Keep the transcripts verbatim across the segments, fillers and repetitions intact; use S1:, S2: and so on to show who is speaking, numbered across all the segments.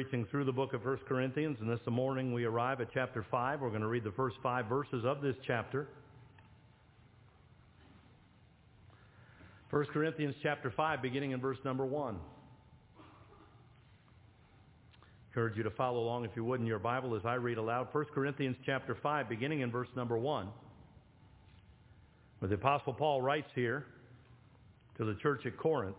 S1: preaching through the book of First Corinthians, and this morning we arrive at chapter five. We're going to read the first five verses of this chapter. First Corinthians chapter five, beginning in verse number one. Encourage you to follow along, if you would, in your Bible as I read aloud. First Corinthians chapter five, beginning in verse number one, where the Apostle Paul writes here to the church at Corinth,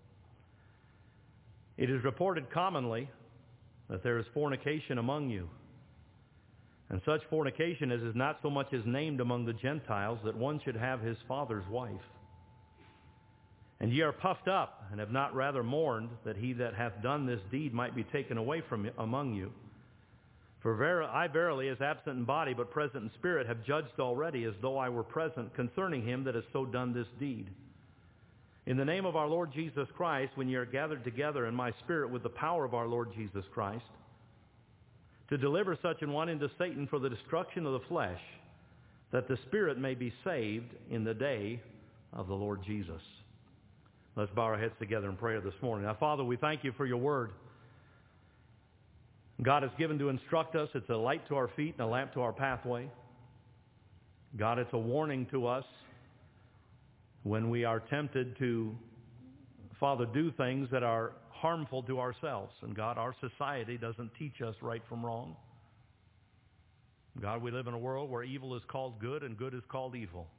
S1: "It is reported commonly that there is fornication among you, and such fornication as is not so much as named among the Gentiles, that one should have his father's wife. And ye are puffed up, and have not rather mourned that he that hath done this deed might be taken away from among you. For ver- I verily, as absent in body, but present in spirit, have judged already, as though I were present, concerning him that has so done this deed. In the name of our Lord Jesus Christ, when ye are gathered together in my spirit with the power of our Lord Jesus Christ, to deliver such an one into Satan for the destruction of the flesh, that the spirit may be saved in the day of the Lord Jesus." Let's bow our heads together in prayer this morning. Now, Father, we thank you for your word. God is given to instruct us. It's a light to our feet and a lamp to our pathway. God, it's a warning to us when we are tempted to, Father, do things that are harmful to ourselves. And God, our society doesn't teach us right from wrong. God, we live in a world where evil is called good and good is called evil.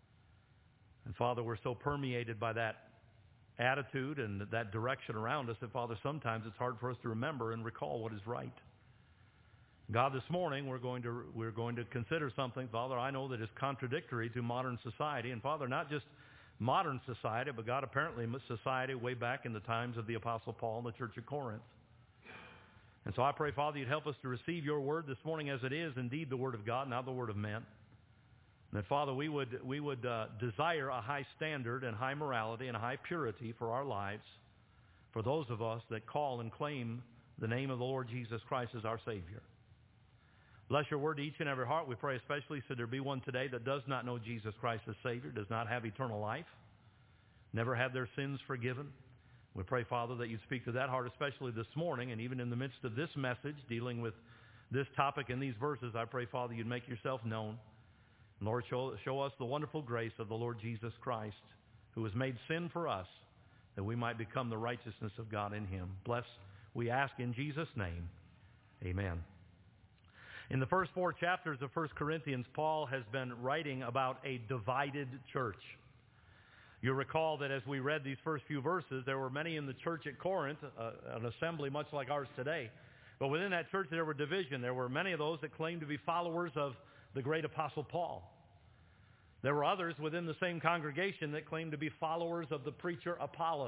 S1: And Father, we're so permeated by that attitude and that direction around us that, Father, sometimes it's hard for us to remember and recall what is right. God, this morning we're going to we're going to consider something, Father, I know that is contradictory to modern society. And Father, not just modern society, but God, apparently society way back in the times of the Apostle Paul and the church at Corinth. And so I pray, Father, you'd help us to receive your word this morning as it is indeed the word of God, not the word of man. And that, Father, we would we would uh, desire a high standard and high morality and high purity for our lives, for those of us that call and claim the name of the Lord Jesus Christ as our Savior. Bless your word to each and every heart. We pray especially so there be one today that does not know Jesus Christ as Savior, does not have eternal life, never had their sins forgiven. We pray, Father, that you speak to that heart, especially this morning, and even in the midst of this message, dealing with this topic and these verses, I pray, Father, you'd make yourself known. Lord, show, show us the wonderful grace of the Lord Jesus Christ, who was made sin for us, that we might become the righteousness of God in him. Bless, we ask in Jesus' name. Amen. In the first four chapters of First Corinthians, Paul has been writing about a divided church. You'll recall that as we read these first few verses, there were many in the church at Corinth, uh, an assembly much like ours today. But within that church there were division. There were many of those that claimed to be followers of the great Apostle Paul. There were others within the same congregation that claimed to be followers of the preacher Apollos.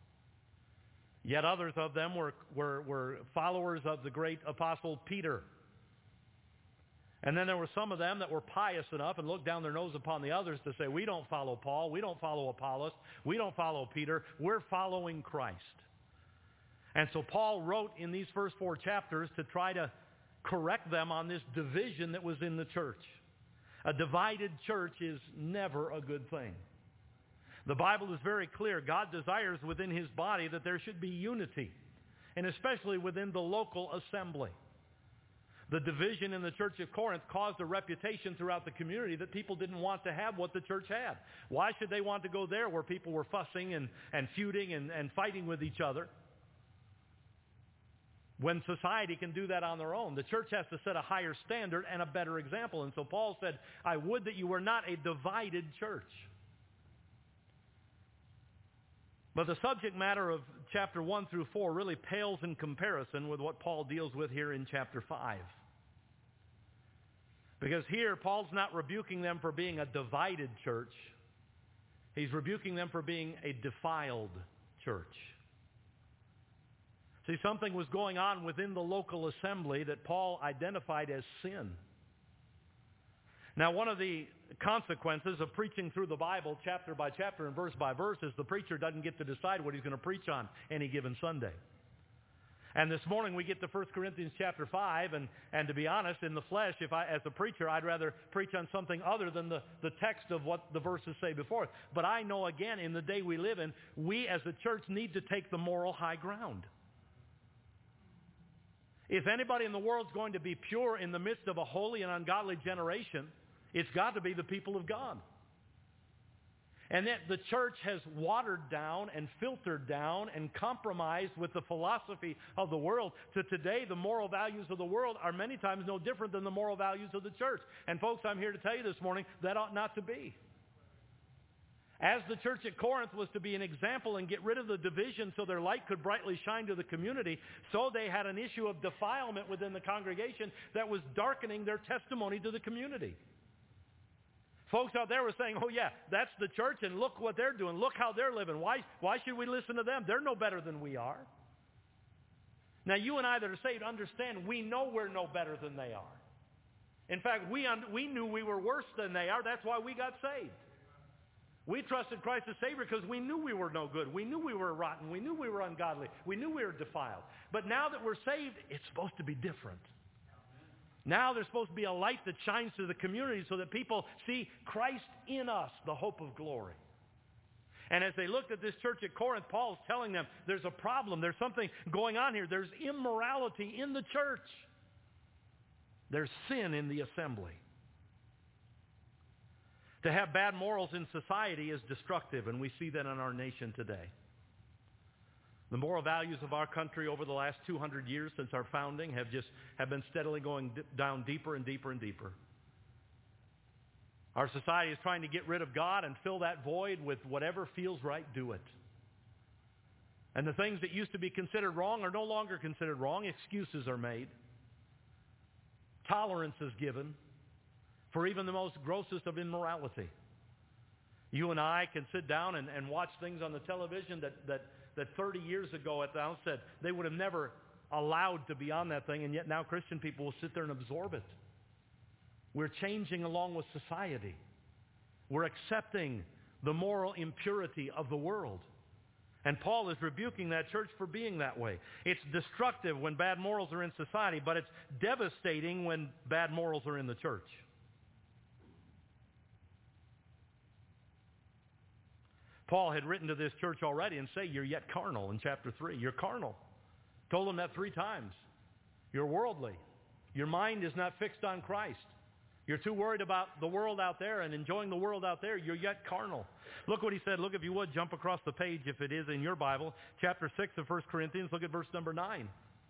S1: Yet others of them were, were, were followers of the great Apostle Peter. And then there were some of them that were pious enough and looked down their nose upon the others to say, we don't follow Paul, we don't follow Apollos, we don't follow Peter, we're following Christ. And so Paul wrote in these first four chapters to try to correct them on this division that was in the church. A divided church is never a good thing. The Bible is very clear. God desires within his body that there should be unity, and especially within the local assembly. The division in the church of Corinth caused a reputation throughout the community that people didn't want to have what the church had. Why should they want to go there where people were fussing and, and feuding and, and fighting with each other when society can do that on their own? The church has to set a higher standard and a better example. And so Paul said, I would that you were not a divided church. But the subject matter of chapter one through four really pales in comparison with what Paul deals with here in chapter five. Because here, Paul's not rebuking them for being a divided church. He's rebuking them for being a defiled church. See, something was going on within the local assembly that Paul identified as sin. Now, one of the consequences of preaching through the Bible chapter by chapter and verse by verse is the preacher doesn't get to decide what he's going to preach on any given Sunday. And this morning we get to First Corinthians chapter five, and, and to be honest, in the flesh, if I, as a preacher, I'd rather preach on something other than the, the text of what the verses say before it. But I know, again, in the day we live in, we as a church need to take the moral high ground. If anybody in the world is going to be pure in the midst of a holy and ungodly generation, it's got to be the people of God. And that the church has watered down and filtered down and compromised with the philosophy of the world. To today, the moral values of the world are many times no different than the moral values of the church. And folks, I'm here to tell you this morning, that ought not to be. As the church at Corinth was to be an example and get rid of the division so their light could brightly shine to the community, so they had an issue of defilement within the congregation that was darkening their testimony to the community. Folks out there were saying, oh yeah, that's the church and look what they're doing. Look how they're living. Why, why should we listen to them? They're no better than we are. Now you and I that are saved understand we know we're no better than they are. In fact, we, un- we knew we were worse than they are. That's why we got saved. We trusted Christ as Savior because we knew we were no good. We knew we were rotten. We knew we were ungodly. We knew we were defiled. But now that we're saved, it's supposed to be different. Now there's supposed to be a light that shines to the community so that people see Christ in us, the hope of glory. And as they looked at this church at Corinth, Paul's telling them there's a problem. There's something going on here. There's immorality in the church. There's sin in the assembly. To have bad morals in society is destructive, and we see that in our nation today. The moral values of our country over the last two hundred years since our founding have just have been steadily going d- down deeper and deeper and deeper. Our society is trying to get rid of God and fill that void with whatever feels right, do it. And the things that used to be considered wrong are no longer considered wrong. Excuses are made. Tolerance is given for even the most grossest of immorality. You and I can sit down and, and watch things on the television that, that, that thirty years ago at the outset they would have never allowed to be on that thing, and yet now Christian people will sit there and absorb it. We're changing along with society. We're accepting the moral impurity of the world. And Paul is rebuking that church for being that way. It's destructive when bad morals are in society, but it's devastating when bad morals are in the church. Paul had written to this church already and say, you're yet carnal in chapter three. You're carnal. Told them that three times. You're worldly. Your mind is not fixed on Christ. You're too worried about the world out there and enjoying the world out there. You're yet carnal. Look what he said. Look, if you would, jump across the page if it is in your Bible. Chapter six of First Corinthians. Look at verse number nine.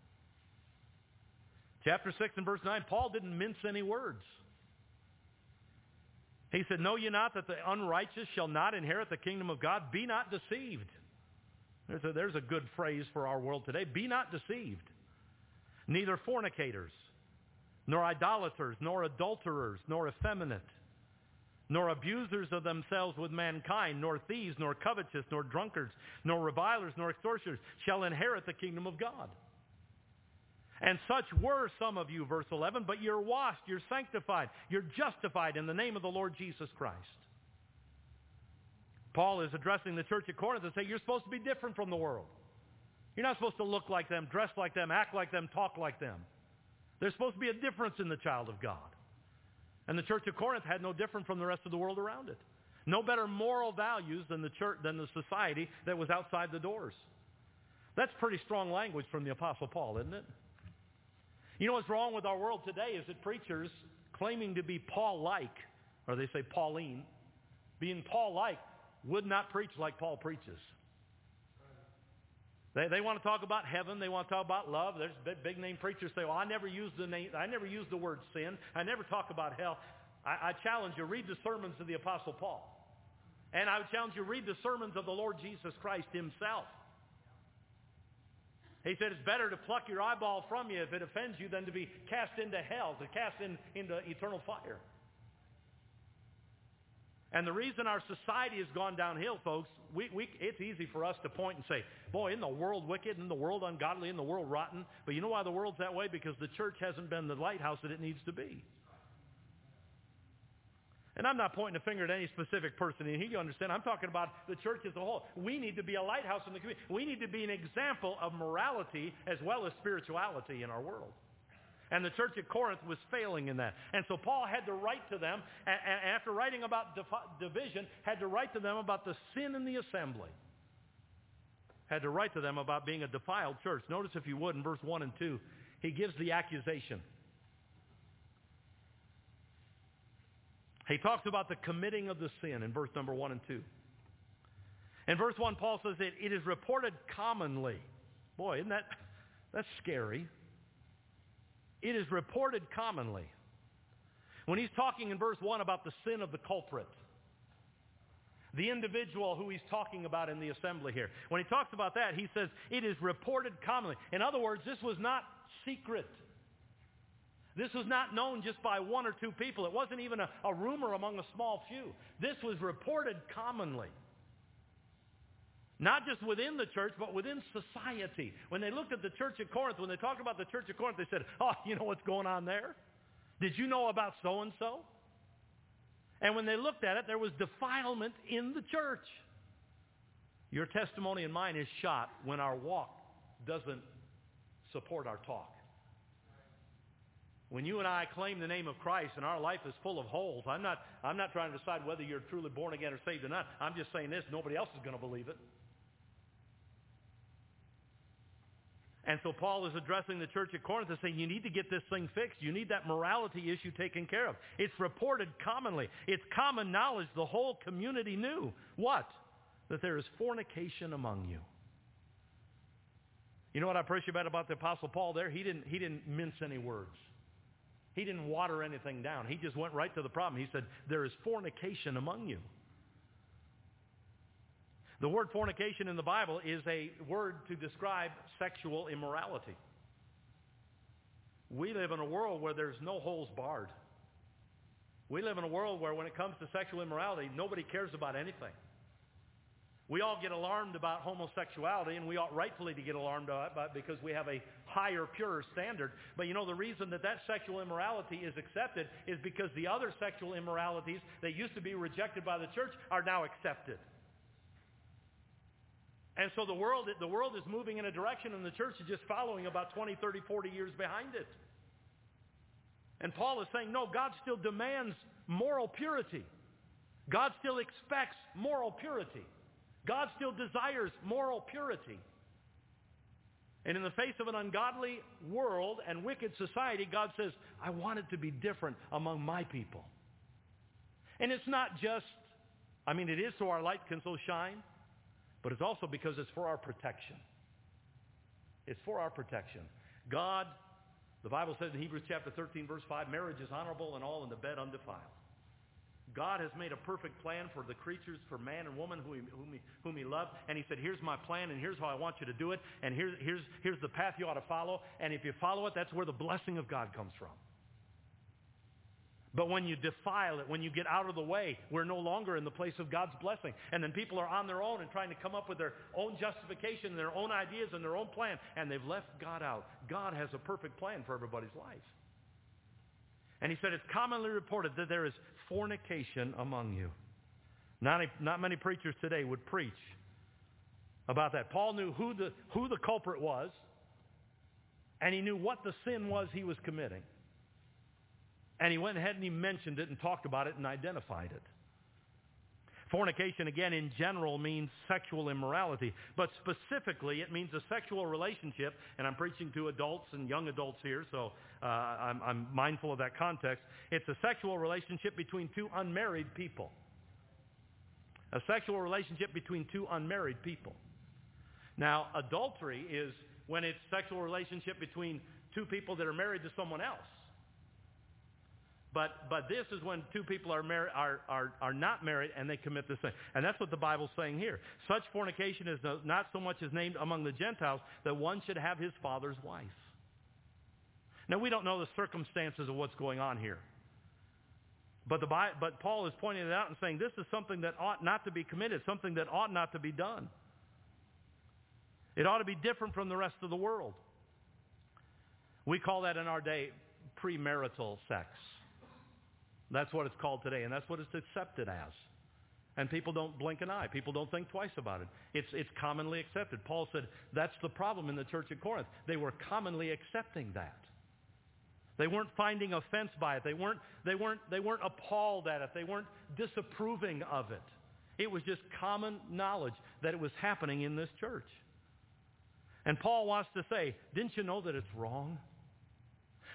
S1: Chapter six and verse nine. Paul didn't mince any words. He said, know ye not that the unrighteous shall not inherit the kingdom of God? Be not deceived. There's a, there's a good phrase for our world today. Be not deceived. Neither fornicators, nor idolaters, nor adulterers, nor effeminate, nor abusers of themselves with mankind, nor thieves, nor covetous, nor drunkards, nor revilers, nor extortioners shall inherit the kingdom of God. And such were some of you, verse eleven, but you're washed, you're sanctified, you're justified in the name of the Lord Jesus Christ. Paul is addressing the church at Corinth and saying, you're supposed to be different from the world. You're not supposed to look like them, dress like them, act like them, talk like them. There's supposed to be a difference in the child of God. And the church of Corinth had no different from the rest of the world around it. No better moral values than the church, than the society that was outside the doors. That's pretty strong language from the Apostle Paul, isn't it? You know what's wrong with our world today is that preachers claiming to be Paul-like, or they say Pauline, being Paul-like, would not preach like Paul preaches. They, they want to talk about heaven. They want to talk about love. There's big, big name preachers say, well, I never use the name, I never use the word sin. I never talk about hell. I, I challenge you, read the sermons of the Apostle Paul. And I would challenge you, read the sermons of the Lord Jesus Christ himself. He said it's better to pluck your eyeball from you if it offends you than to be cast into hell, to cast in, into eternal fire. And the reason our society has gone downhill, folks, we, we, it's easy for us to point and say, boy, isn't the world wicked, isn't the world ungodly, isn't the world rotten? But you know why the world's that way? Because the church hasn't been the lighthouse that it needs to be. And I'm not pointing a finger at any specific person in here. You understand? I'm talking about the church as a whole. We need to be a lighthouse in the community. We need to be an example of morality as well as spirituality in our world. And the church at Corinth was failing in that. And so Paul had to write to them, and after writing about division, had to write to them about the sin in the assembly. Had to write to them about being a defiled church. Notice, if you would, in verse one and two, he gives the accusation. He talks about the committing of the sin in verse number one and two. In verse one, Paul says that it is reported commonly. Boy, isn't that, that's scary. It is reported commonly. When he's talking in verse one about the sin of the culprit, the individual who he's talking about in the assembly here, when he talks about that, he says it is reported commonly. In other words, this was not secret. This was not known just by one or two people. It wasn't even a, a rumor among a small few. This was reported commonly. Not just within the church, but within society. When they looked at the church at Corinth, when they talked about the church at Corinth, they said, oh, you know what's going on there? Did you know about so-and-so? And when they looked at it, there was defilement in the church. Your testimony and mine is shot when our walk doesn't support our talk. When you and I claim the name of Christ and our life is full of holes, I'm not, I'm not trying to decide whether you're truly born again or saved or not. I'm just saying this, nobody else is going to believe it. And so Paul is addressing the church at Corinth and saying, you need to get this thing fixed. You need that morality issue taken care of. It's reported commonly. It's common knowledge. The whole community knew. What? That there is fornication among you. You know what I appreciate about the Apostle Paul there? He didn't, he didn't mince any words. He didn't water anything down. He just went right to the problem. He said, there is fornication among you. The word fornication in the Bible is a word to describe sexual immorality. We live in a world where there's no holes barred. We live in a world where when it comes to sexual immorality, nobody cares about anything. We all get alarmed about homosexuality, and we ought rightfully to get alarmed about it because we have a higher, purer standard. But you know, the reason that that sexual immorality is accepted is because the other sexual immoralities that used to be rejected by the church are now accepted. And so the world, the world is moving in a direction, and the church is just following about twenty, thirty, forty years behind it. And Paul is saying, no, God still demands moral purity. God still expects moral purity. God still desires moral purity. And in the face of an ungodly world and wicked society, God says, I want it to be different among my people. And it's not just, I mean, it is so our light can so shine, but it's also because it's for our protection. It's for our protection. God, the Bible says in Hebrews chapter thirteen, verse five, marriage is honorable and all in the bed undefiled. God has made a perfect plan for the creatures, for man and woman whom he, whom he, whom he loved. And he said, here's my plan, and here's how I want you to do it. And here's, here's, here's the path you ought to follow. And if you follow it, that's where the blessing of God comes from. But when you defile it, when you get out of the way, we're no longer in the place of God's blessing. And then people are on their own and trying to come up with their own justification, their own ideas, and their own plan. And they've left God out. God has a perfect plan for everybody's life. And he said, it's commonly reported that there is fornication among you. Not, a, not many preachers today would preach about that. Paul knew who the, who the culprit was, and he knew what the sin was he was committing. And he went ahead and he mentioned it and talked about it and identified it. Fornication, again, in general means sexual immorality. But specifically, it means a sexual relationship. And I'm preaching to adults and young adults here, so uh, I'm, I'm mindful of that context. It's a sexual relationship between two unmarried people. A sexual relationship between two unmarried people. Now, adultery is when it's a sexual relationship between two people that are married to someone else. But but this is when two people are, mar- are, are, are not married and they commit this sin. And that's what the Bible's saying here. Such fornication is no, not so much as named among the Gentiles that one should have his father's wife. Now, we don't know the circumstances of what's going on here. But, the, but Paul is pointing it out and saying this is something that ought not to be committed, something that ought not to be done. It ought to be different from the rest of the world. We call that in our day premarital sex. That's what it's called today, and that's what it's accepted as. And people don't blink an eye. People don't think twice about it. It's, it's commonly accepted. Paul said that's the problem in the church at Corinth. They were commonly accepting that. They weren't finding offense by it. They weren't, they weren't, they weren't appalled at it. They weren't disapproving of it. It was just common knowledge that it was happening in this church. And Paul wants to say, didn't you know that it's wrong?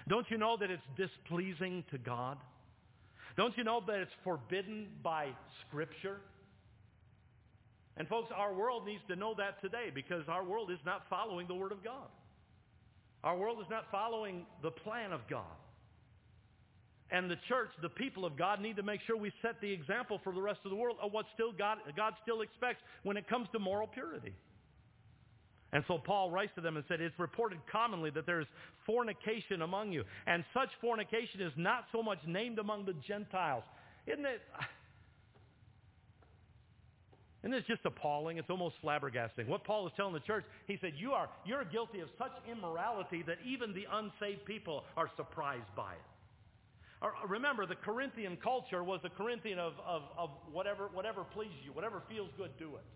S1: Don't you know that it's displeasing to God? Don't you know that it's forbidden by Scripture? And folks, our world needs to know that today, because our world is not following the Word of God. Our world is not following the plan of God. And the church, the people of God, need to make sure we set the example for the rest of the world of what still God, God still expects when it comes to moral purity. And so Paul writes to them and said, it's reported commonly that there is fornication among you. And such fornication is not so much named among the Gentiles. Isn't it? Isn't this just appalling? It's almost flabbergasting. What Paul is telling the church, he said, you are, you're guilty of such immorality that even the unsaved people are surprised by it. Or, remember, the Corinthian culture was a Corinthian of, of, of whatever, whatever pleases you, whatever feels good, do it.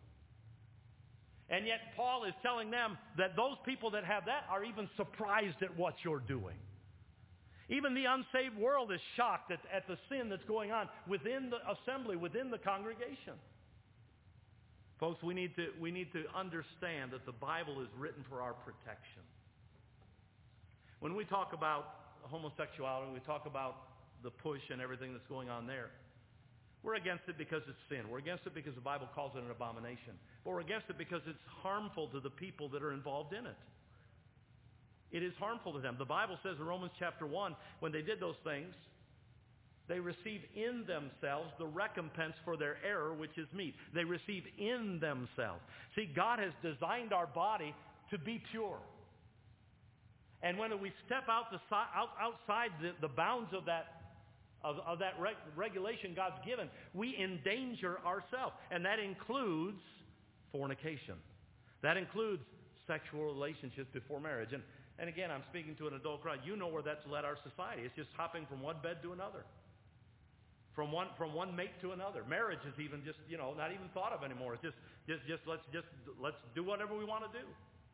S1: And yet Paul is telling them that those people that have that are even surprised at what you're doing. Even the unsaved world is shocked at, at the sin that's going on within the assembly, within the congregation. Folks, we need to, we need to understand that the Bible is written for our protection. When we talk about homosexuality, we talk about the push and everything that's going on there, we're against it because it's sin. We're against it because the Bible calls it an abomination. But we're against it because it's harmful to the people that are involved in it. It is harmful to them. The Bible says in Romans chapter one, when they did those things, they receive in themselves the recompense for their error, which is meat. They receive in themselves. See, God has designed our body to be pure. And when we step out the, out, outside the, the bounds of that Of, of that reg- regulation God's given, we endanger ourselves. And that includes fornication. That includes sexual relationships before marriage. And, and again, I'm speaking to an adult crowd. You know where that's led our society. It's just hopping from one bed to another. From one, from one mate to another. Marriage is even just, you know, not even thought of anymore. It's just, just, just let's just, let's do whatever we want to do.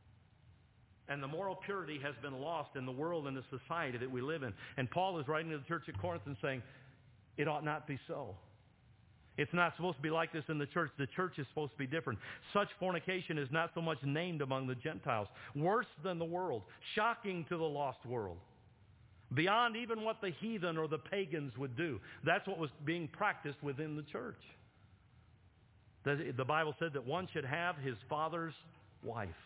S1: And the moral purity has been lost in the world and the society that we live in. And Paul is writing to the church at Corinth and saying, it ought not be so. It's not supposed to be like this in the church. The church is supposed to be different. Such fornication is not so much named among the Gentiles. Worse than the world. Shocking to the lost world. Beyond even what the heathen or the pagans would do. That's what was being practiced within the church. The, the Bible said that one should have his father's wife.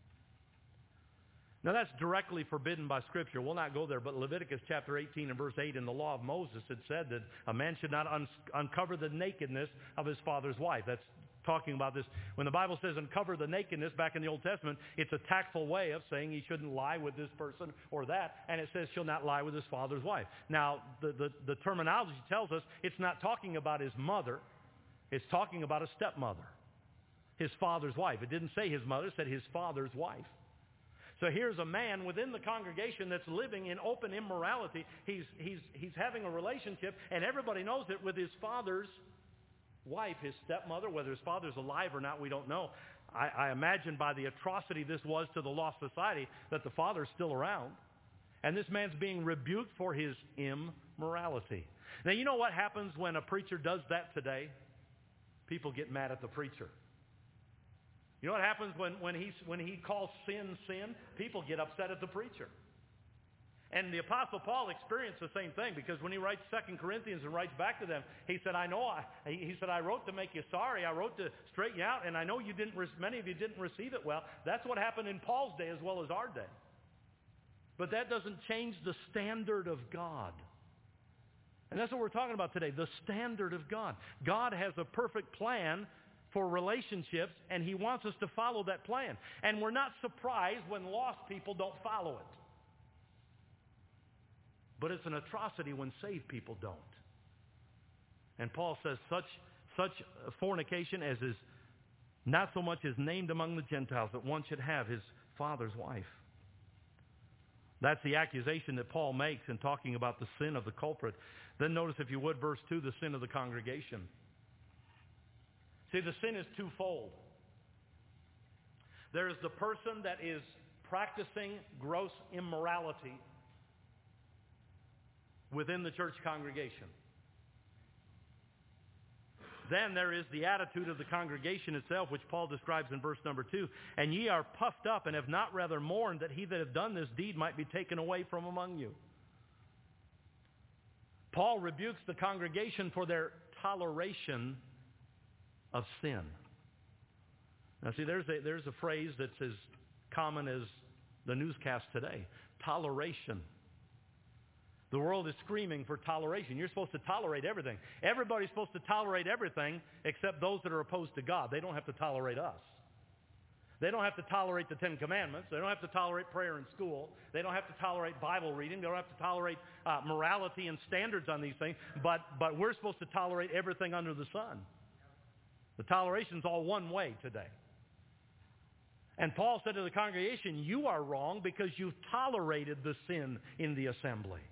S1: Now that's directly forbidden by Scripture. We'll not go there, but Leviticus chapter eighteen and verse eight in the law of Moses had said that a man should not un- uncover the nakedness of his father's wife. That's talking about this. When the Bible says uncover the nakedness back in the Old Testament, it's a tactful way of saying he shouldn't lie with this person or that, and it says shall not lie with his father's wife. Now, the, the, the terminology tells us it's not talking about his mother. It's talking about a stepmother, his father's wife. It didn't say his mother, it said his father's wife. So here's a man within the congregation that's living in open immorality. He's, he's, he's having a relationship, and everybody knows it, with his father's wife, his stepmother. Whether his father's alive or not, we don't know. I, I imagine by the atrocity this was to the lost society that the father's still around. And this man's being rebuked for his immorality. Now, you know what happens when a preacher does that today? People get mad at the preacher. You know what happens when, when, he, when he calls sin, sin? People get upset at the preacher. And the Apostle Paul experienced the same thing, because when he writes Second Corinthians and writes back to them, he said, I know, I, he said, I wrote to make you sorry. I wrote to straighten you out, and I know you didn't, many of you didn't receive it well. That's what happened in Paul's day as well as our day. But that doesn't change the standard of God. And that's what we're talking about today, the standard of God. God has a perfect plan for relationships, and he wants us to follow that plan. And we're not surprised when lost people don't follow it. But it's an atrocity when saved people don't. And Paul says such, such fornication as is not so much as named among the Gentiles, that one should have his father's wife. That's the accusation that Paul makes in talking about the sin of the culprit. Then notice, if you would, verse two, the sin of the congregation. See, the sin is twofold. There is the person that is practicing gross immorality within the church congregation. Then there is the attitude of the congregation itself, which Paul describes in verse number two. And ye are puffed up, and have not rather mourned, that he that hath done this deed might be taken away from among you. Paul rebukes the congregation for their toleration of sin. Now see, there's a, there's a phrase that's as common as the newscast today. Toleration. The world is screaming for toleration. You're supposed to tolerate everything. Everybody's supposed to tolerate everything except those that are opposed to God. They don't have to tolerate us. They don't have to tolerate the Ten Commandments. They don't have to tolerate prayer in school. They don't have to tolerate Bible reading. They don't have to tolerate uh, morality and standards on these things. But, but we're supposed to tolerate everything under the sun. The toleration's all one way today. And Paul said to the congregation, you are wrong because you've tolerated the sin in the assembly.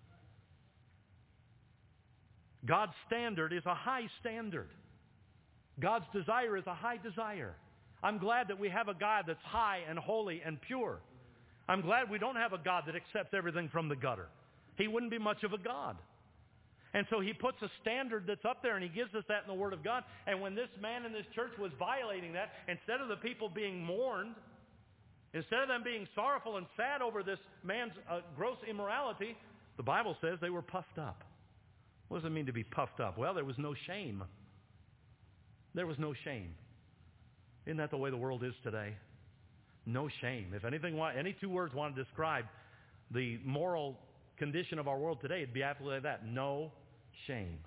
S1: God's standard is a high standard. God's desire is a high desire. I'm glad that we have a God that's high and holy and pure. I'm glad we don't have a God that accepts everything from the gutter. He wouldn't be much of a God. And so he puts a standard that's up there, and he gives us that in the Word of God. And when this man in this church was violating that, instead of the people being mourned, instead of them being sorrowful and sad over this man's uh, gross immorality, the Bible says they were puffed up. What does it mean to be puffed up? Well, there was no shame. There was no shame. Isn't that the way the world is today? No shame. If anything, any two words want to describe the moral condition of our world today, it'd be absolutely that. No shame.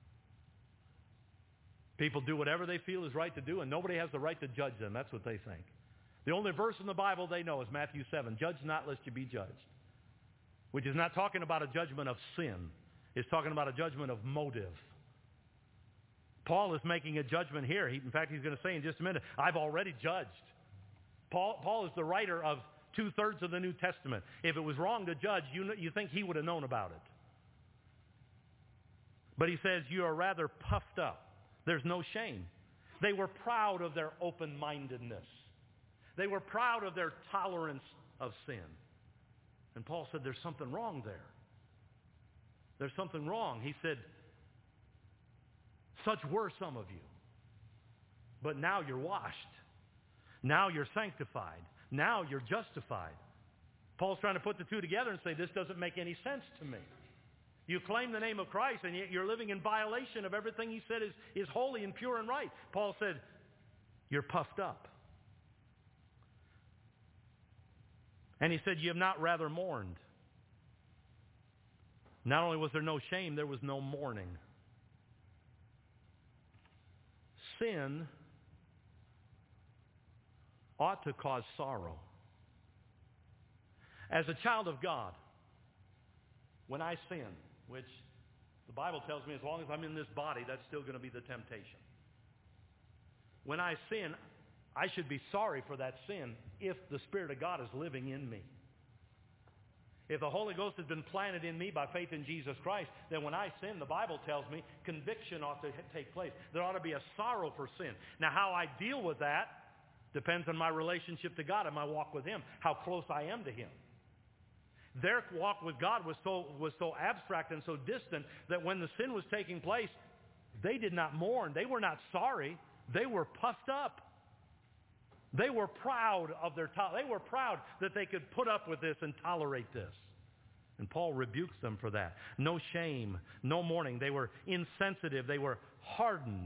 S1: People do whatever they feel is right to do, and nobody has the right to judge them. That's what they think. The only verse in the Bible they know is Matthew seven. Judge not lest you be judged. Which is not talking about a judgment of sin. It's talking about a judgment of motive. Paul is making a judgment here. He, in fact, he's going to say in just a minute, I've already judged. Paul, Paul is the writer of two-thirds of the New Testament. If it was wrong to judge, you, you think he would have known about it. But he says, you are rather puffed up. There's no shame. They were proud of their open-mindedness. They were proud of their tolerance of sin. And Paul said, there's something wrong there. There's something wrong. He said, such were some of you. But now you're washed. Now you're sanctified. Now you're justified. Paul's trying to put the two together and say, this doesn't make any sense to me. You claim the name of Christ, and yet you're living in violation of everything he said is, is holy and pure and right. Paul said, you're puffed up. And he said, you have not rather mourned. Not only was there no shame, there was no mourning. Sin ought to cause sorrow. As a child of God, when I sin, which the Bible tells me as long as I'm in this body, that's still going to be the temptation. When I sin, I should be sorry for that sin if the Spirit of God is living in me. If the Holy Ghost has been planted in me by faith in Jesus Christ, then when I sin, the Bible tells me conviction ought to take place. There ought to be a sorrow for sin. Now, how I deal with that depends on my relationship to God and my walk with Him, how close I am to Him. Their walk with God was so, was so abstract and so distant that when the sin was taking place, they did not mourn. They were not sorry. They were puffed up. They were proud of their to- they were proud that they could put up with this and tolerate this. And Paul rebukes them for that. No shame, no mourning. They were insensitive. They were hardened.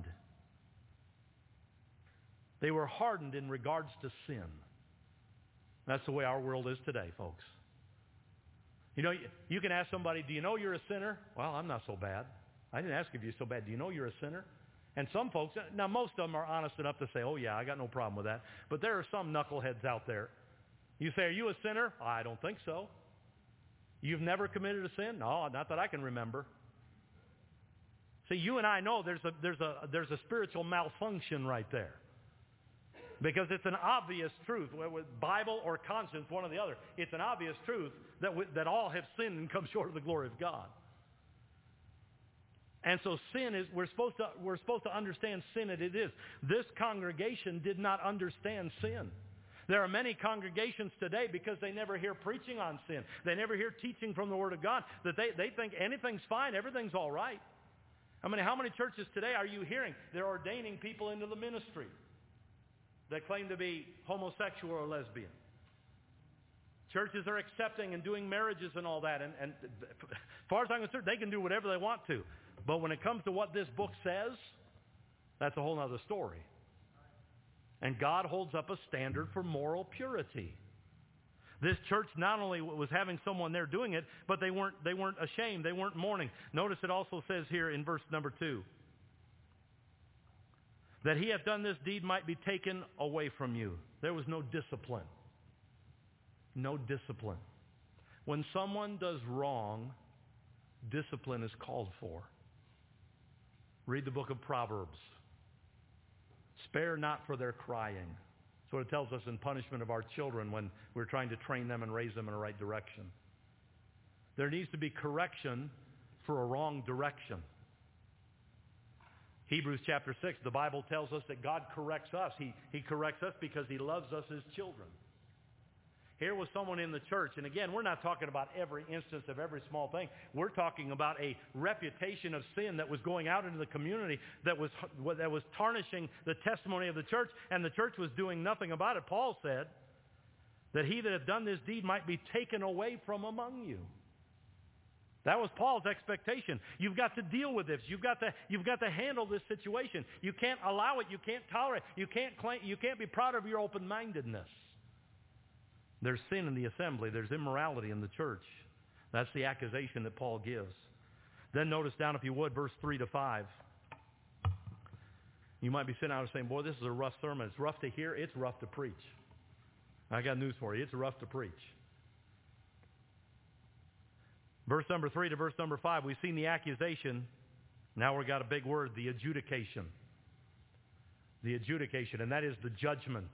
S1: They were hardened in regards to sin. That's the way our world is today, folks. You know, you can ask somebody, do you know you're a sinner? Well, I'm not so bad. I didn't ask if you're so bad. Do you know you're a sinner? And some folks, now most of them are honest enough to say, oh yeah, I got no problem with that. But there are some knuckleheads out there. You say, are you a sinner? I don't think so. You've never committed a sin? No, not that I can remember. See, you and I know there's a, there's a, there's a spiritual malfunction right there. Because it's an obvious truth, with Bible or conscience, one or the other. It's an obvious truth that, we, that all have sinned and come short of the glory of God. And so sin is, we're supposed to, we're supposed to understand sin as it is. This congregation did not understand sin. There are many congregations today because they never hear preaching on sin. They never hear teaching from the Word of God, that they, they think anything's fine, everything's all right. I mean, how many churches today are you hearing? They're ordaining people into the ministry that claim to be homosexual or lesbian. churches are accepting and doing marriages and all that. And, and as far as I'm concerned, they can do whatever they want to. But when it comes to what this book says, that's a whole other story. And God holds up a standard for moral purity. This church not only was having someone there doing it, but they weren't, they weren't ashamed. They weren't mourning. Notice it also says here in verse number two, that he hath done this deed might be taken away from you. There was no discipline. No discipline. When someone does wrong, discipline is called for. Read the book of Proverbs. Spare not for their crying. That's what it tells us in punishment of our children when we're trying to train them and raise them in the right direction. There needs to be correction for a wrong direction. Hebrews chapter six, the Bible tells us that God corrects us. He, he corrects us because he loves us as children. Here was someone in the church, and again, we're not talking about every instance of every small thing. We're talking about a reputation of sin that was going out into the community that was, that was tarnishing the testimony of the church, and the church was doing nothing about it. Paul said that he that hath done this deed might be taken away from among you. That was Paul's expectation. You've got to deal with this. You've got to, you've got to handle this situation. You can't allow it. You can't tolerate it. You can't claim, you can't be proud of your open-mindedness. There's sin in the assembly. There's immorality in the church. That's the accusation that Paul gives. Then notice down, if you would, verse three to five. You might be sitting out and saying, boy, this is a rough sermon. It's rough to hear. It's rough to preach. I got news for you. It's rough to preach. Verse number three to verse number five, we've seen the accusation. Now we've got a big word, the adjudication. The adjudication, and that is the judgment.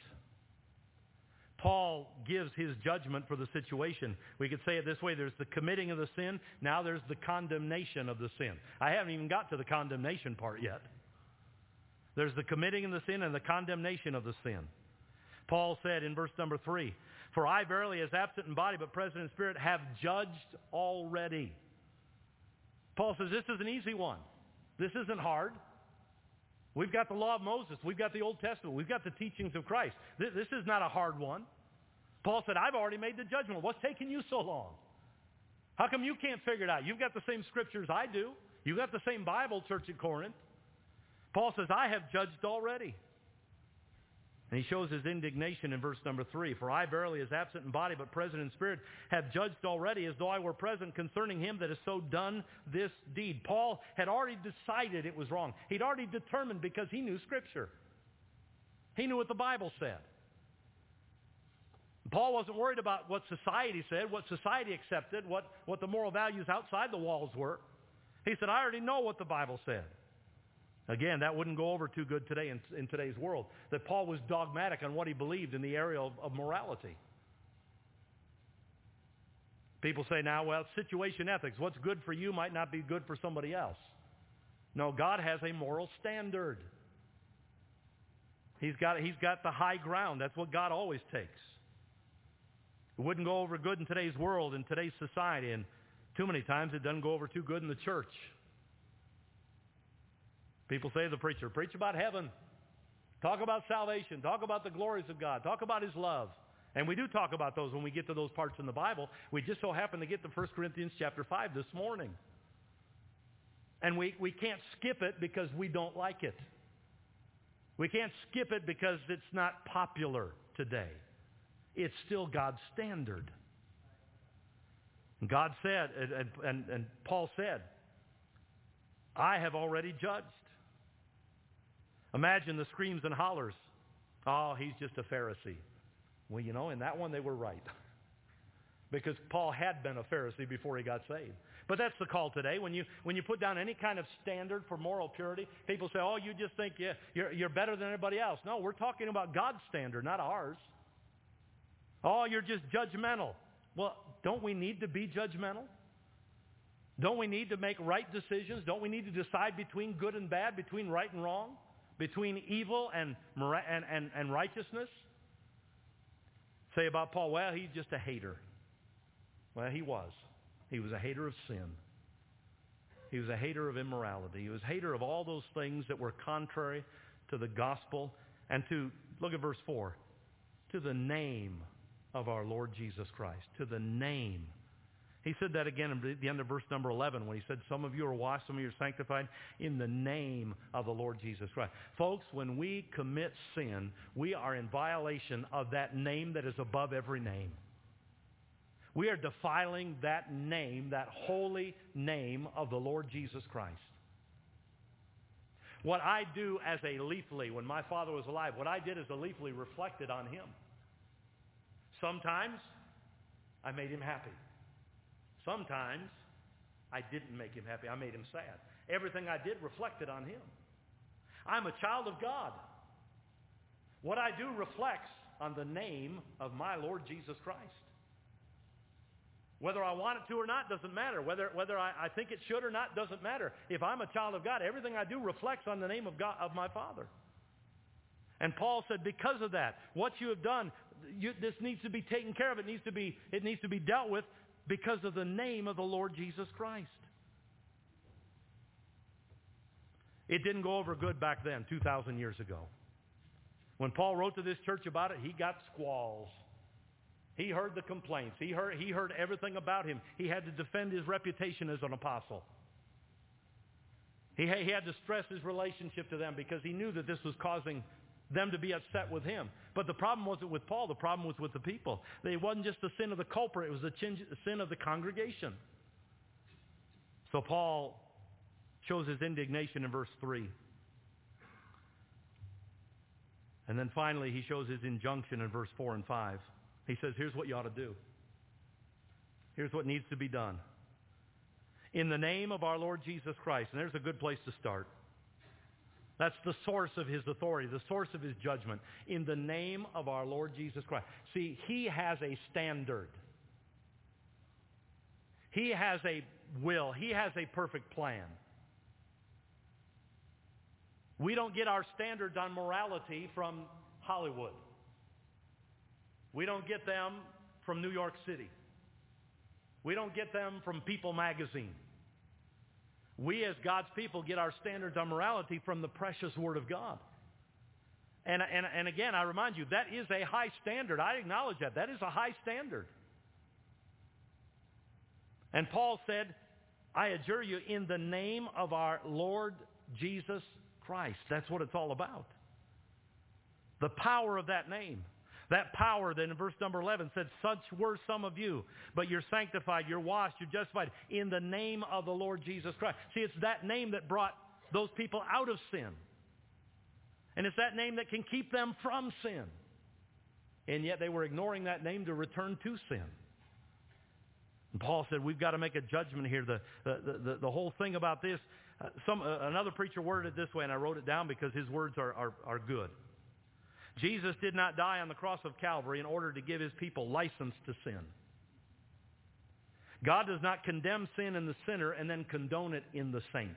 S1: Paul gives his judgment for the situation. We could say it this way: there's the committing of the sin, now there's the condemnation of the sin. I haven't even got to the condemnation part yet. There's the committing of the sin and the condemnation of the sin. Paul said in verse number three, for I verily, as absent in body but present in spirit, have judged already. Paul says this is an easy one. This isn't hard. We've got the law of Moses. We've got the Old Testament. We've got the teachings of Christ. This, this is not a hard one. Paul said, I've already made the judgment. What's taking you so long? How come you can't figure it out? You've got the same scriptures I do. You've got the same Bible, church at Corinth. Paul says, I have judged already. And he shows his indignation in verse number three. For I verily, as absent in body but present in spirit, have judged already as though I were present concerning him that has so done this deed. Paul had already decided it was wrong. He'd already determined because he knew Scripture. He knew what the Bible said. Paul wasn't worried about what society said, what society accepted, what, what the moral values outside the walls were. He said, I already know what the Bible said. Again, that wouldn't go over too good today in, in today's world, that Paul was dogmatic on what he believed in the area of, of morality. People say now, well, situation ethics. What's good for you might not be good for somebody else. No, God has a moral standard. He's got, he's got the high ground. That's what God always takes. It wouldn't go over good in today's world, in today's society, and too many times it doesn't go over too good in the church. People say to the preacher, preach about heaven. Talk about salvation. Talk about the glories of God. Talk about his love. And we do talk about those when we get to those parts in the Bible. We just so happen to get to First Corinthians chapter five this morning. And we, we can't skip it because we don't like it. We can't skip it because it's not popular today. It's still God's standard. And God said, and, and, and Paul said, I have already judged. Imagine the screams and hollers. Oh, he's just a Pharisee. Well, you know, in that one they were right. Because Paul had been a Pharisee before he got saved. But that's the call today. When you when you put down any kind of standard for moral purity, people say, oh, you just think yeah, you're, you're better than everybody else. No, we're talking about God's standard, not ours. Oh, you're just judgmental. Well, don't we need to be judgmental? Don't we need to make right decisions? Don't we need to decide between good and bad, between right and wrong? Between evil and, and, and, and righteousness? Say about Paul, well, he's just a hater. Well, he was. He was a hater of sin. He was a hater of immorality. He was a hater of all those things that were contrary to the gospel and to, look at verse four, to the name of our Lord Jesus Christ. To the name. He said that again at the end of verse number eleven when he said, some of you are washed, some of you are sanctified in the name of the Lord Jesus Christ. Folks, when we commit sin, we are in violation of that name that is above every name. We are defiling that name, that holy name of the Lord Jesus Christ. What I do as a leafly, when my father was alive, what I did as a leafly reflected on him. Sometimes I made him happy. Sometimes I didn't make him happy. I made him sad. Everything I did reflected on him. I'm a child of God. What I do reflects on the name of my Lord Jesus Christ. Whether I want it to or not doesn't matter. Whether, whether I, I think it should or not doesn't matter. If I'm a child of God, everything I do reflects on the name of God, of my Father. And Paul said, because of that, what you have done, you, this needs to be taken care of. It needs to be, it needs to be dealt with because of the name of the Lord Jesus Christ. It didn't go over good back then, two thousand years ago. When Paul wrote to this church about it, he got squalls. He heard the complaints. He heard, he heard everything about him. He had to defend his reputation as an apostle. He, he had to stress his relationship to them because he knew that this was causing them to be upset with him. But the problem wasn't with Paul. The problem was with the people. It wasn't just the sin of the culprit. It was the sin of the congregation. So Paul shows his indignation in verse three. And then finally he shows his injunction in verse four and five. He says, here's what you ought to do. Here's what needs to be done. In the name of our Lord Jesus Christ. And there's a good place to start. That's the source of his authority, the source of his judgment. In the name of our Lord Jesus Christ. See, he has a standard. He has a will. He has a perfect plan. We don't get our standards on morality from Hollywood. We don't get them from New York City. We don't get them from People magazine. We as God's people get our standards on morality from the precious Word of God. And, and, and again, I remind you, that is a high standard. I acknowledge that. That is a high standard. And Paul said, I adjure you in the name of our Lord Jesus Christ. That's what it's all about. The power of that name. That power then in verse number eleven said, such were some of you, but you're sanctified, you're washed, you're justified in the name of the Lord Jesus Christ. See, it's that name that brought those people out of sin. And it's that name that can keep them from sin. And yet they were ignoring that name to return to sin. And Paul said, we've got to make a judgment here. The, the, the, the whole thing about this, uh, some uh, another preacher worded it this way, and I wrote it down because his words are, are, are good. Jesus did not die on the cross of Calvary in order to give his people license to sin. God does not condemn sin in the sinner and then condone it in the saint.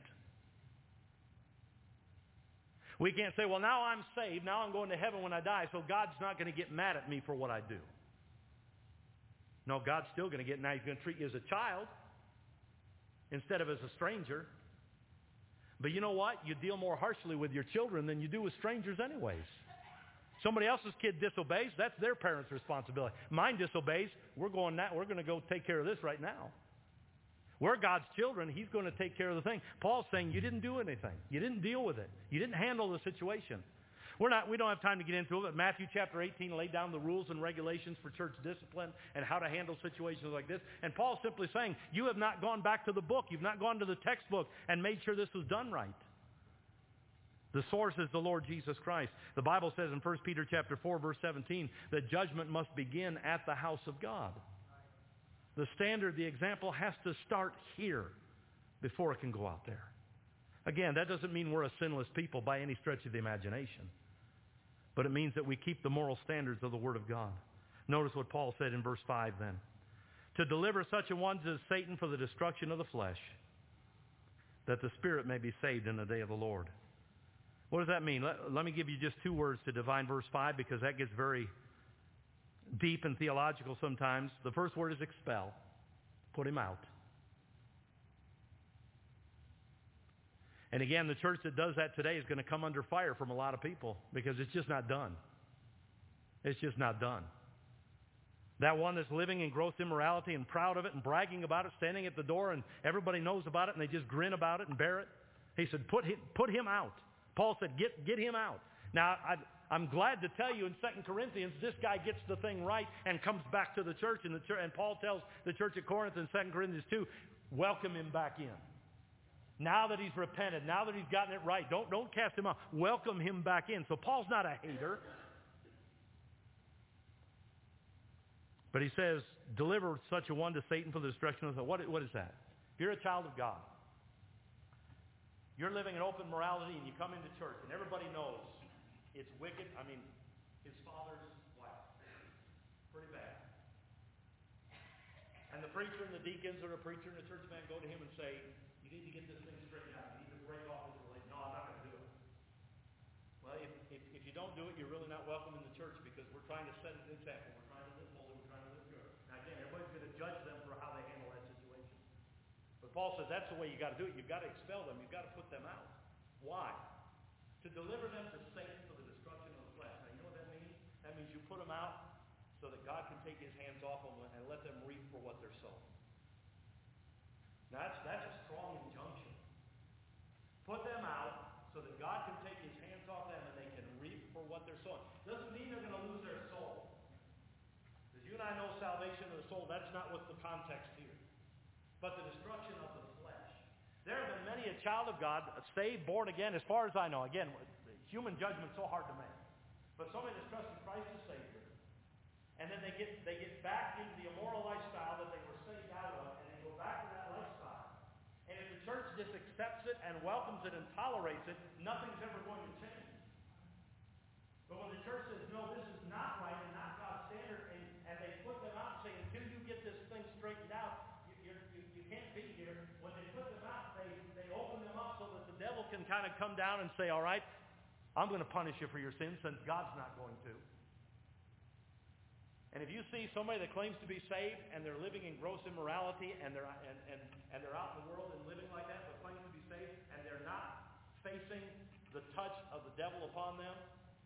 S1: We can't say, well, now I'm saved, now I'm going to heaven when I die, so God's not going to get mad at me for what I do. No, God's still going to get mad. He's going to treat you as a child instead of as a stranger. But you know what? You deal more harshly with your children than you do with strangers anyways. Somebody else's kid disobeys, that's their parents' responsibility. Mine disobeys, we're going now, we're going to go take care of this right now. We're God's children, he's going to take care of the thing. Paul's saying you didn't do anything. You didn't deal with it. You didn't handle the situation. We're not, we don't have time to get into it, but Matthew chapter eighteen laid down the rules and regulations for church discipline and how to handle situations like this. And Paul's simply saying, you have not gone back to the book. You've not gone to the textbook and made sure this was done right. The source is the Lord Jesus Christ. The Bible says in First Peter chapter four, verse seventeen, that judgment must begin at the house of God. The standard, the example has to start here before it can go out there. Again, that doesn't mean we're a sinless people by any stretch of the imagination. But it means that we keep the moral standards of the Word of God. Notice what Paul said in verse five then. To deliver such a one as Satan for the destruction of the flesh, that the spirit may be saved in the day of the Lord. What does that mean? Let, let me give you just two words to define verse five because that gets very deep and theological sometimes. The first word is expel. Put him out. And again, the church that does that today is going to come under fire from a lot of people because it's just not done. It's just not done. That one that's living in gross immorality and proud of it and bragging about it, standing at the door and everybody knows about it and they just grin about it and bear it. He said, put him, put him out. Paul said, get, get him out. Now, I, I'm glad to tell you in Second Corinthians, this guy gets the thing right and comes back to the church. And, the church, and Paul tells the church at Corinth in Second Corinthians two, welcome him back in. Now that he's repented, now that he's gotten it right, don't, don't cast him out. Welcome him back in. So Paul's not a hater. But he says, deliver such a one to Satan for the destruction of the... What, what is that? If you're a child of God, you're living in open morality and you come into church and everybody knows it's wicked. I mean, his father's wife. Pretty bad. And the preacher and the deacons or the preacher and the church man go to him and say, you need to get this thing straightened out. You need to break off this relationship. No, I'm not going to do it. Well, if, if, if you don't do it, you're really not welcome in the church because we're trying to set an example. We're trying to live holy. We're trying to live good. Now, again, everybody's going to judge them for how they handle that situation. But Paul says that's the way you got to do it. You've got to expel them. You've got to put them out. Why? To deliver them to Satan for the destruction of the flesh. Now, you know what that means? That means you put them out so that God can take his hands off them and let them reap for what they're sowing. Now, that's, that's a strong injunction. Put them out so that God can take his hands off them and they can reap for what they're sowing. Doesn't mean they're going to lose their soul. Because you and I know salvation of the soul, that's not what's the context here. But the destruction of the flesh. There have been many a child of God, saved, born again, as far as I know. Again, human judgment's so hard to make. But somebody that's trusted Christ as Savior, and then they get they get back into the immoral lifestyle that they were saved out of, and they go back to that lifestyle. And if the church just accepts it and welcomes it and tolerates it, nothing's ever going to change. But when the church says, no, this is not right and not God's standard, and, and they put them out and say, until you get this thing straightened out, you, you're, you, you can't be here. When they put them out, they, they open them up so that the devil can kind of come down and say, all right, I'm going to punish you for your sins since God's not going to. And if you see somebody that claims to be saved and they're living in gross immorality and they're and, and, and they're out in the world and living like that, but claiming to be saved, and they're not facing the touch of the devil upon them,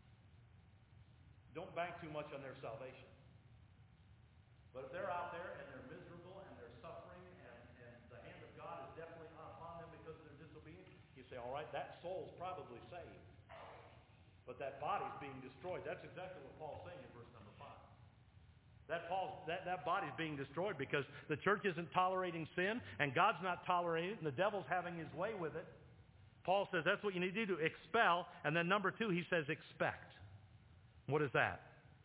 S1: don't bank too much on their salvation. But if they're out there and they're miserable and they're suffering and, and the hand of God is definitely upon them because of their disobedience, you say, all right, that soul's probably saved. But that body's being destroyed. That's exactly what Paul's saying in verse number five. That, Paul's, that, that body's being destroyed because the church isn't tolerating sin and God's not tolerating it and the devil's having his way with it. Paul says that's what you need to do, expel. And then number two, he says expect. What is that?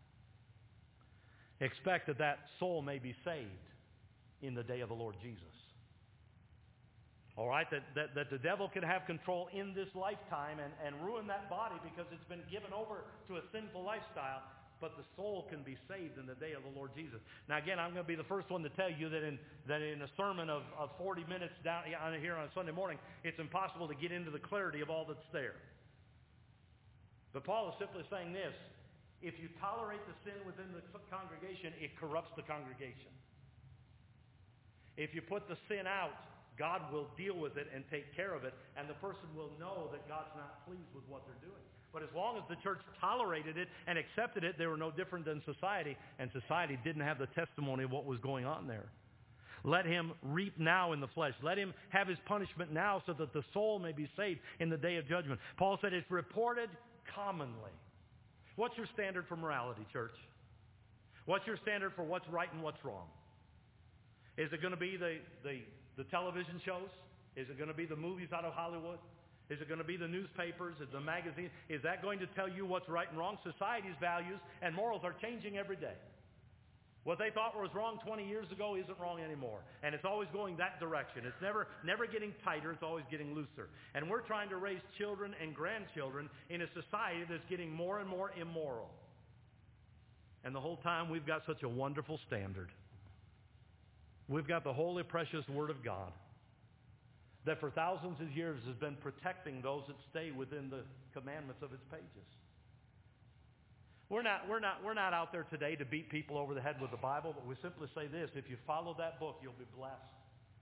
S1: Expect that that soul may be saved in the day of the Lord Jesus. All right, that, that, that the devil can have control in this lifetime and, and ruin that body because it's been given over to a sinful lifestyle, but the soul can be saved in the day of the Lord Jesus. Now again, I'm going to be the first one to tell you that in, that in a sermon of, of forty minutes down here on a Sunday morning, it's impossible to get into the clarity of all that's there. But Paul is simply saying this: if you tolerate the sin within the congregation, it corrupts the congregation. If you put the sin out, God will deal with it and take care of it, and the person will know that God's not pleased with what they're doing. But as long as the church tolerated it and accepted it, they were no different than society, and society didn't have the testimony of what was going on there. Let him reap now in the flesh. Let him have his punishment now so that the soul may be saved in the day of judgment. Paul said it's reported commonly. What's your standard for morality, church? What's your standard for what's right and what's wrong? Is it going to be the, the, the television shows? Is it going to be the movies out of Hollywood? Is it going to be the newspapers, the magazines? Is that going to tell you what's right and wrong? Society's values and morals are changing every day. What they thought was wrong twenty years ago isn't wrong anymore. And it's always going that direction. It's never, never getting tighter. It's always getting looser. And we're trying to raise children and grandchildren in a society that's getting more and more immoral. And the whole time we've got such a wonderful standard. We've got the holy, precious Word of God that for thousands of years has been protecting those that stay within the commandments of its pages. We're not, we're not, we're not out there today to beat people over the head with the Bible, but we simply say this: if you follow that book, you'll be blessed.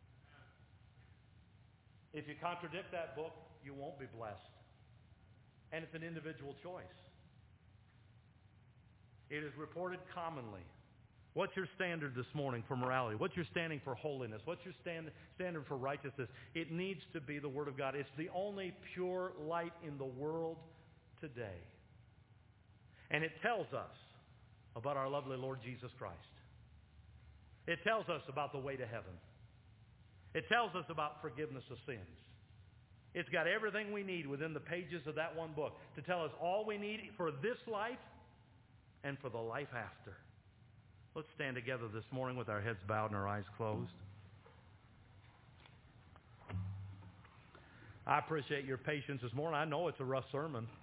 S1: If you contradict that book, you won't be blessed. And it's an individual choice. It is reported commonly What's your standard this morning for morality? What's your standing for holiness? What's your stand, standard for righteousness? It needs to be the Word of God. It's the only pure light in the world today. And it tells us about our lovely Lord Jesus Christ. It tells us about the way to heaven. It tells us about forgiveness of sins. It's got everything we need within the pages of that one book to tell us all we need for this life and for the life after. Let's stand together this morning with our heads bowed and our eyes closed. I appreciate your patience this morning. I know it's a rough sermon.